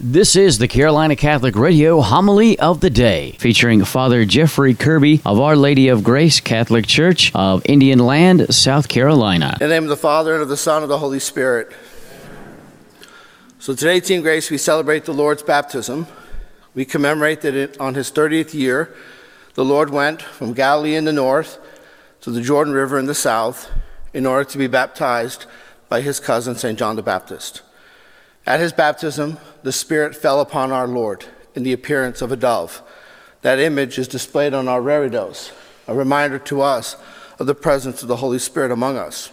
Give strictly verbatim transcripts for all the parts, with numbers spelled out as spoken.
This is the Carolina Catholic Radio Homily of the Day, featuring Father Jeffrey Kirby of Our Lady of Grace Catholic Church of Indian Land, South Carolina. In the name of the Father, and of the Son, and of the Holy Spirit. So today, Team Grace, we celebrate the Lord's baptism. We commemorate that it, on his thirtieth year, the Lord went from Galilee in the north to the Jordan River in the south in order to be baptized by his cousin, Saint John the Baptist. At his baptism, the Spirit fell upon our Lord in the appearance of a dove. That image is displayed on our reredos, a reminder to us of the presence of the Holy Spirit among us.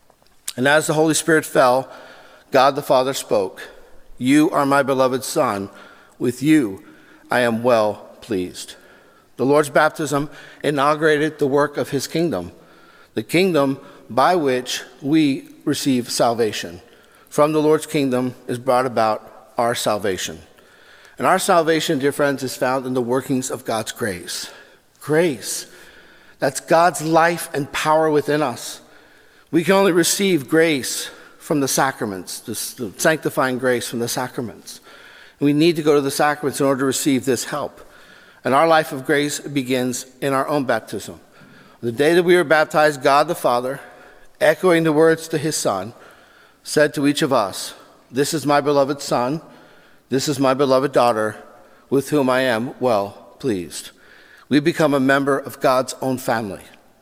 And as the Holy Spirit fell, God the Father spoke, "You are my beloved Son, with you I am well pleased." The Lord's baptism inaugurated the work of his kingdom, the kingdom by which we receive salvation. From the Lord's kingdom is brought about our salvation. And our salvation, dear friends, is found in the workings of God's grace. Grace. That's God's life and power within us. We can only receive grace from the sacraments, the sanctifying grace from the sacraments. We need to go to the sacraments in order to receive this help. And our life of grace begins in our own baptism. The day that we were baptized, God the Father, echoing the words to his Son, said to each of us, "This is my beloved Son, this is my beloved daughter, with whom I am well pleased." We become a member of God's own family,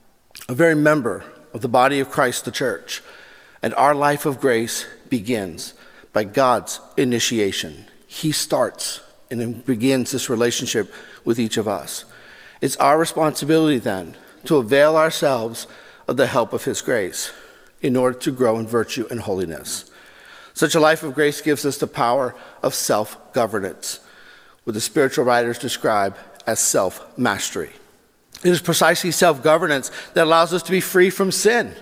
a very member of the body of Christ, the church. And our life of grace begins by God's initiation. He starts and begins this relationship with each of us. It's our responsibility then to avail ourselves of the help of his grace in order to grow in virtue and holiness. Such a life of grace gives us the power of self-governance, what the spiritual writers describe as self-mastery. It is precisely self-governance that allows us to be free from sin,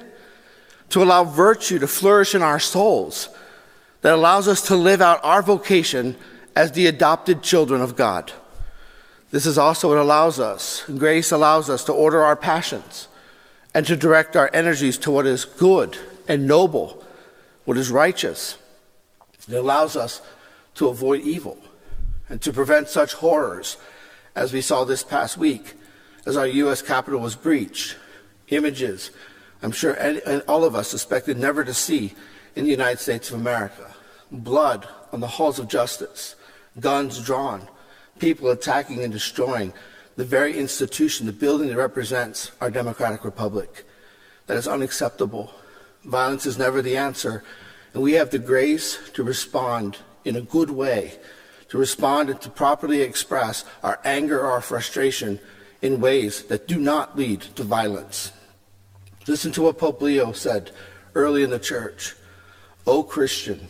to allow virtue to flourish in our souls, that allows us to live out our vocation as the adopted children of God. This is also what allows us, grace allows us to order our passions and to direct our energies to what is good and noble, what is righteous. It allows us to avoid evil and to prevent such horrors as we saw this past week as our U S Capitol was breached. Images I'm sure any, all of us suspected never to see in the United States of America. Blood on the halls of justice, guns drawn, people attacking and destroying the very institution, the building that represents our democratic republic. That is unacceptable. Violence is never the answer, and we have the grace to respond in a good way, to respond and to properly express our anger or our frustration in ways that do not lead to violence. Listen to what Pope Leo said early in the church. "O Christian,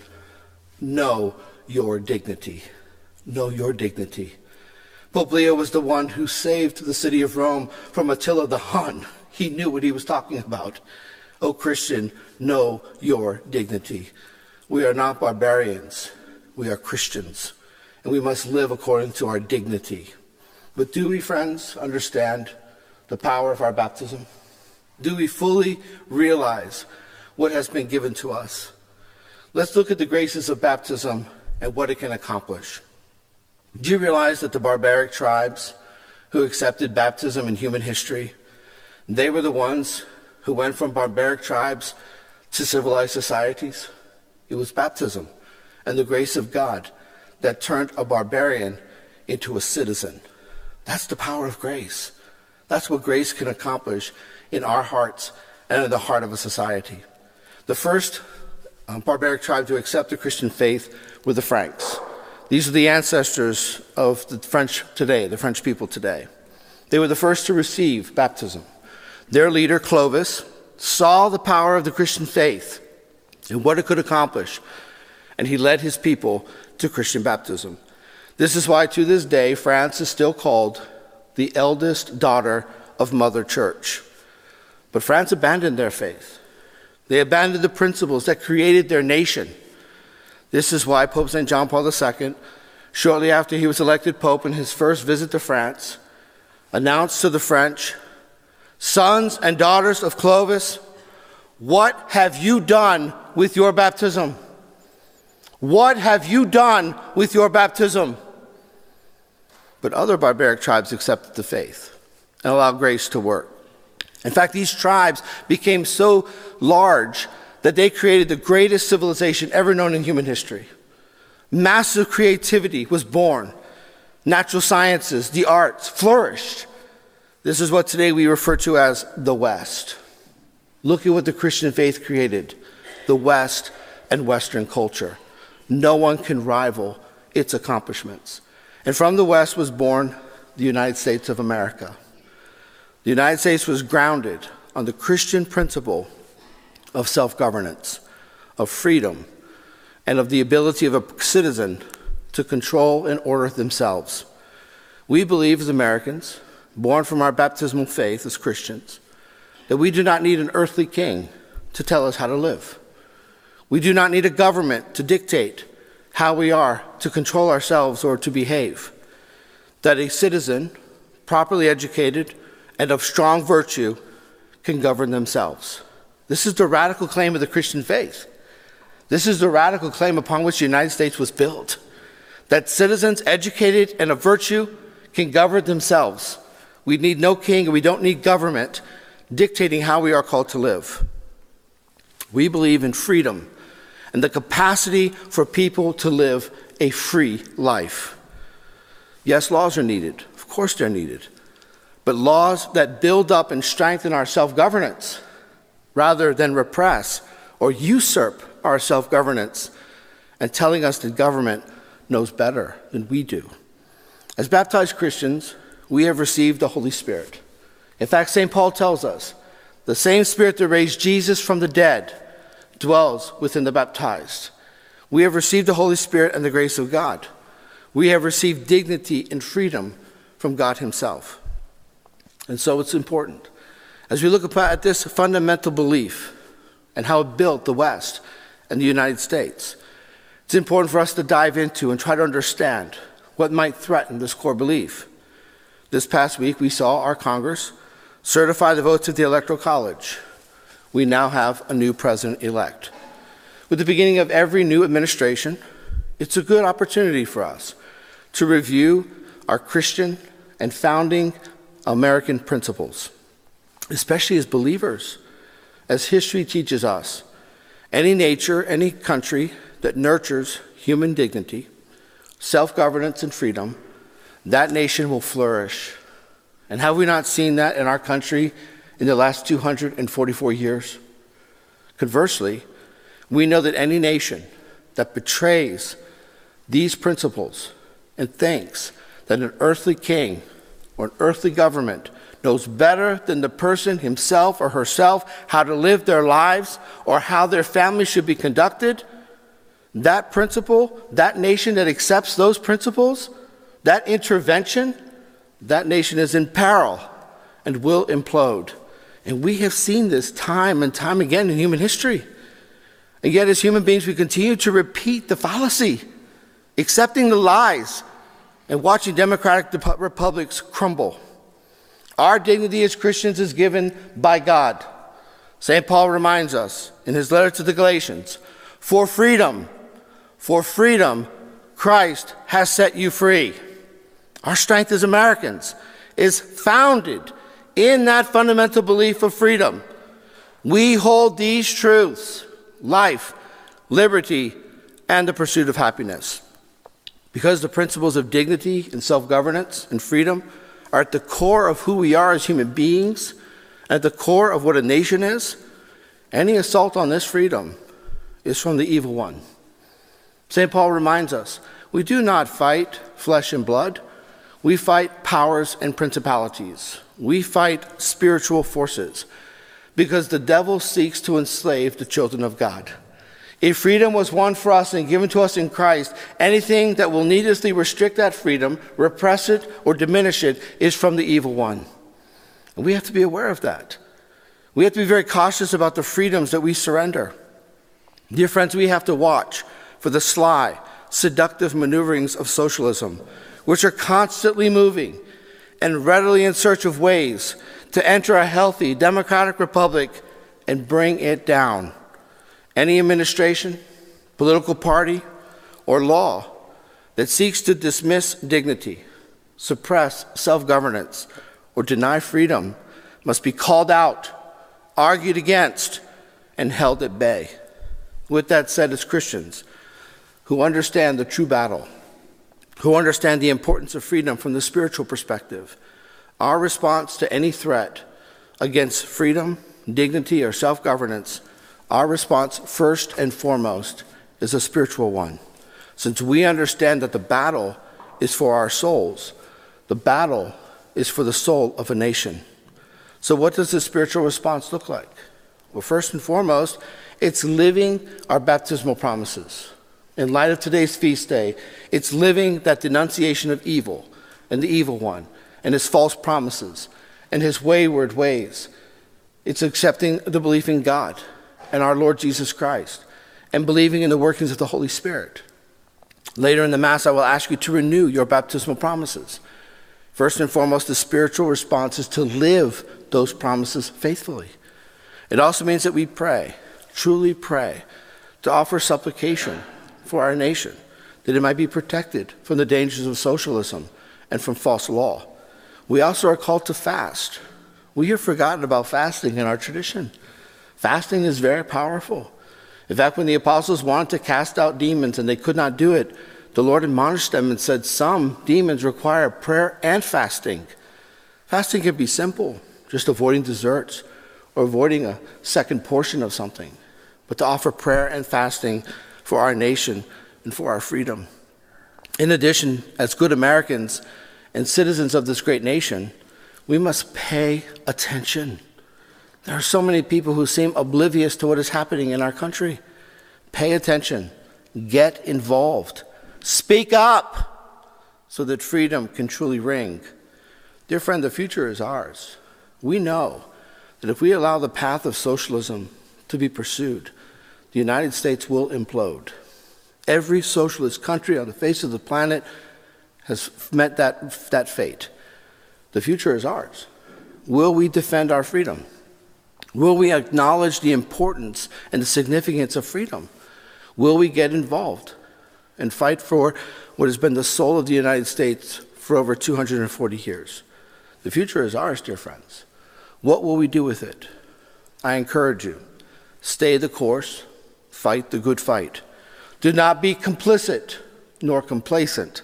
know your dignity. Know your dignity." Pope Leo was the one who saved the city of Rome from Attila the Hun. He knew what he was talking about. "O Christian, know your dignity." We are not barbarians. We are Christians, and we must live according to our dignity. But do we, friends, understand the power of our baptism? Do we fully realize what has been given to us? Let's look at the graces of baptism and what it can accomplish. Do you realize that the barbaric tribes who accepted baptism in human history, they were the ones who went from barbaric tribes to civilized societies? It was baptism and the grace of God that turned a barbarian into a citizen. That's the power of grace. That's what grace can accomplish in our hearts and in the heart of a society. The first um, barbaric tribe to accept the Christian faith were the Franks. These are the ancestors of the French today, the French people today. They were the first to receive baptism. Their leader, Clovis, saw the power of the Christian faith and what it could accomplish, and he led his people to Christian baptism. This is why to this day, France is still called the eldest daughter of Mother Church. But France abandoned their faith. They abandoned the principles that created their nation. This is why Pope Saint John Paul the Second, shortly after he was elected Pope in his first visit to France, announced to the French, "Sons and daughters of Clovis, what have you done with your baptism? What have you done with your baptism? But other barbaric tribes accepted the faith and allowed grace to work. In fact, these tribes became so large that they created the greatest civilization ever known in human history. Massive creativity was born. Natural sciences, the arts flourished. This is what today we refer to as the West. Look at what the Christian faith created, the West and Western culture. No one can rival its accomplishments. And from the West was born the United States of America. The United States was grounded on the Christian principle of self-governance, of freedom, and of the ability of a citizen to control and order themselves. We believe as Americans, born from our baptismal faith as Christians, that we do not need an earthly king to tell us how to live. We do not need a government to dictate how we are to control ourselves or to behave. That a citizen, properly educated and of strong virtue, can govern themselves. This is the radical claim of the Christian faith. This is the radical claim upon which the United States was built. That citizens educated and of virtue can govern themselves. We need no king and we don't need government dictating how we are called to live. We believe in freedom and the capacity for people to live a free life. Yes, laws are needed. Of course they're needed. But laws that build up and strengthen our self-governance rather than repress or usurp our self-governance and telling us that government knows better than we do. As baptized Christians, we have received the Holy Spirit. In fact, Saint Paul tells us, the same Spirit that raised Jesus from the dead dwells within the baptized. We have received the Holy Spirit and the grace of God. We have received dignity and freedom from God himself. And so it's important. As we look at this fundamental belief and how it built the West and the United States, it's important for us to dive into and try to understand what might threaten this core belief. This past week, we saw our Congress certify the votes of the Electoral College. We now have a new president-elect. With the beginning of every new administration, it's a good opportunity for us to review our Christian and founding American principles, especially as believers. As history teaches us, any nature, any country that nurtures human dignity, self-governance, and freedom, that nation will flourish. And have we not seen that in our country in the last two hundred forty-four years? Conversely, we know that any nation that betrays these principles and thinks that an earthly king or an earthly government knows better than the person himself or herself how to live their lives or how their family should be conducted, that principle, that nation that accepts those principles, that intervention, that nation is in peril and will implode. And we have seen this time and time again in human history. And yet as human beings, we continue to repeat the fallacy, accepting the lies, and watching democratic republics crumble. Our dignity as Christians is given by God. Saint Paul reminds us in his letter to the Galatians, for freedom, for freedom, Christ has set you free. Our strength as Americans is founded in that fundamental belief of freedom. We hold these truths, life, liberty, and the pursuit of happiness. Because the principles of dignity and self-governance and freedom are at the core of who we are as human beings, at the core of what a nation is, any assault on this freedom is from the evil one. Saint Paul reminds us, we do not fight flesh and blood. We fight powers and principalities. We fight spiritual forces because the devil seeks to enslave the children of God. If freedom was won for us and given to us in Christ, anything that will needlessly restrict that freedom, repress it, or diminish it is from the evil one. And we have to be aware of that. We have to be very cautious about the freedoms that we surrender. Dear friends, we have to watch for the sly, seductive maneuverings of socialism, which are constantly moving and readily in search of ways to enter a healthy democratic republic and bring it down. Any administration, political party, or law that seeks to dismiss dignity, suppress self-governance, or deny freedom must be called out, argued against, and held at bay. With that said, as Christians who understand the true battle, who understand the importance of freedom from the spiritual perspective, our response to any threat against freedom, dignity, or self-governance, our response first and foremost is a spiritual one. Since we understand that the battle is for our souls, the battle is for the soul of a nation. So what does the spiritual response look like? Well, first and foremost, it's living our baptismal promises. In light of today's feast day, it's living that denunciation of evil and the evil one and his false promises and his wayward ways. It's accepting the belief in God and our Lord Jesus Christ and believing in the workings of the Holy Spirit. Later in the Mass, I will ask you to renew your baptismal promises. First and foremost, the spiritual response is to live those promises faithfully. It also means that we pray, truly pray, to offer supplication for our nation, that it might be protected from the dangers of socialism and from false law. We also are called to fast. We have forgotten about fasting in our tradition. Fasting is very powerful. In fact, when the apostles wanted to cast out demons and they could not do it, the Lord admonished them and said, some demons require prayer and fasting. Fasting can be simple, just avoiding desserts or avoiding a second portion of something, but to offer prayer and fasting for our nation and for our freedom. In addition, as good Americans and citizens of this great nation, we must pay attention. There are so many people who seem oblivious to what is happening in our country. Pay attention. Get involved. Speak up so that freedom can truly ring. Dear friend, the future is ours. We know that if we allow the path of socialism to be pursued, the United States will implode. Every socialist country on the face of the planet has met that, that fate. The future is ours. Will we defend our freedom? Will we acknowledge the importance and the significance of freedom? Will we get involved and fight for what has been the soul of the United States for over two hundred forty years? The future is ours, dear friends. What will we do with it? I encourage you, stay the course, fight the good fight. Do not be complicit nor complacent.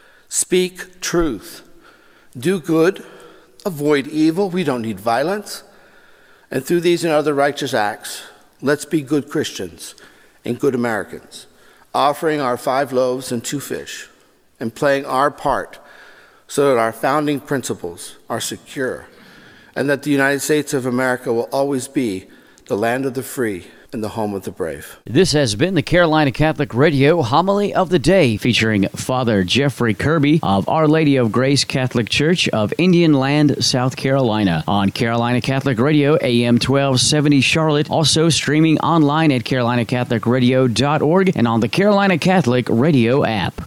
Speak truth. Do good. Avoid evil. We don't need violence. And through these and other righteous acts, let's be good Christians and good Americans, offering our five loaves and two fish and playing our part so that our founding principles are secure and that the United States of America will always be the land of the free and the home of the brave. This has been the Carolina Catholic Radio Homily of the Day, featuring Father Jeffrey Kirby of Our Lady of Grace Catholic Church of Indian Land, South Carolina, on Carolina Catholic Radio, A M twelve seventy Charlotte, also streaming online at carolina catholic radio dot org and on the Carolina Catholic Radio app.